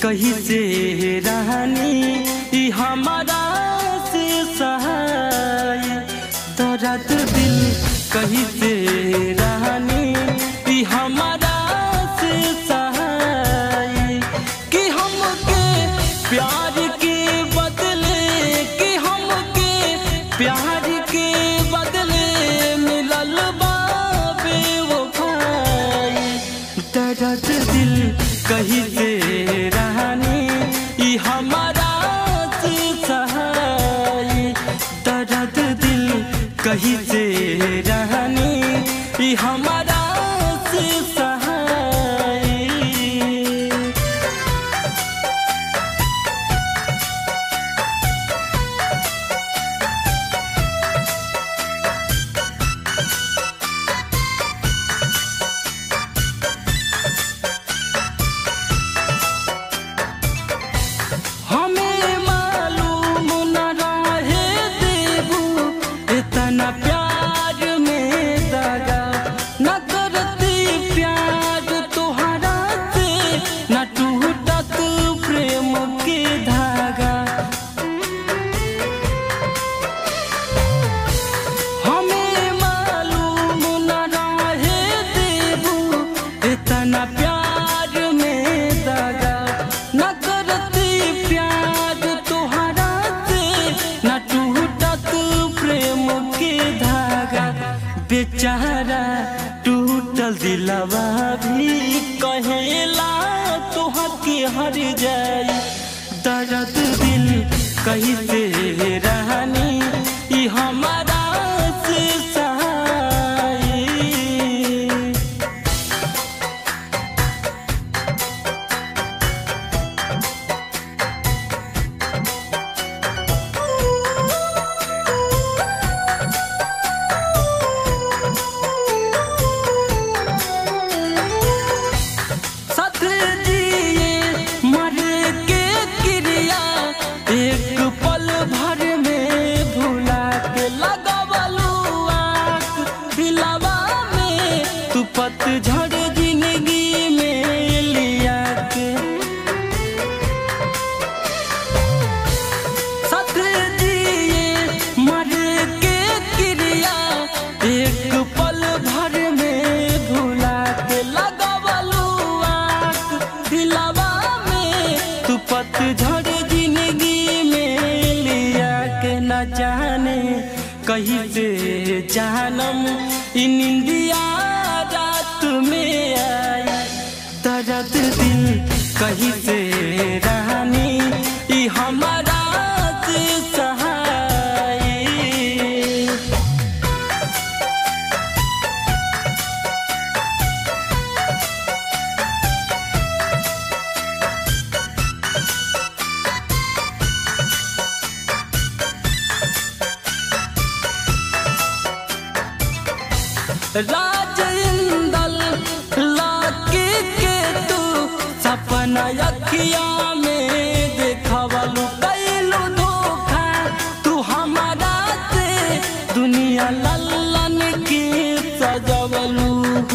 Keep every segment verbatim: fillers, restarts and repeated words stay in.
कहीं से रहनी ई हमारा से सहाय दर्द दिल कहीं से रहनी ई हमारा से सहाय कि हमके प्यार के बदले कि हमके प्यार के बदले मिलल बा बेवफाई दर्द दिल कहीं से रहनी ई हमारा से सहाय दर्द दिल कहीं से रहनी ई हमारा से सहाय। हमें मालूम न रहे देबू इतना प्यार में दगा न करती प्यार तुहरा से न टूटत प्रेम के धागा हमें मालूम न रहे देबू इतना प्यार में दगा न करती प्यार तुहरा से न टूटत प्रेम के धागा बेचारा टूटल दिलवा भी कहेला तोहके हर जाई दर्द दिल कहीं से रहनी ई हमारा से सहाय। साथ जिए मरे के क्रिया एक पल भर में भुला के लगावलू आँख दिलवा में तू पतझड़ जिंदगी में लिया के साथ जिए मरे के क्रिया एक पल भर में भुला के लगावलू आँख दिलवा में तू पतझड़ जिंदगी में लिया के न जाने कहीं से जानम ई निंदिया रात में आई दर्द दिल कहीं से रहनी ई हमारा से सहाय। राज इंदल लाके के तू सपना अखिया में देखवलू कैलू धोखा तू हमारा से दुनिया लल्लन के सजवलू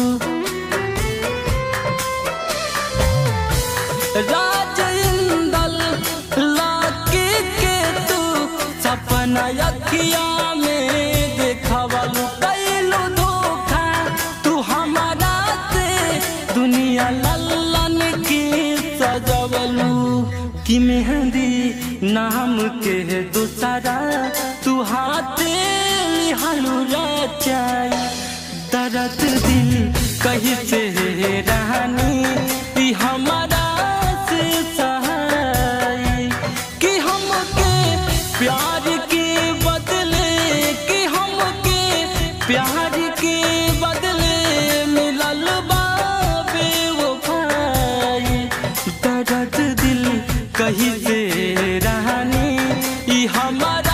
राज इंदल लाके के तू सपना अखिया में देखवलू कैलू धोखा तू हमारा से दुनिया लल्लन के सजवलू कि मेहंदी नाम के दूसरा तू हाथे लिहलू रचाई दर्द दिल कहीं से रहनी ई हमारा से सहाय कि हमके प्यार के बदले कि हमके प्यार के बदले मिलल बा बेवफाई दर्द दिल कहीं से रहनी ई हमारा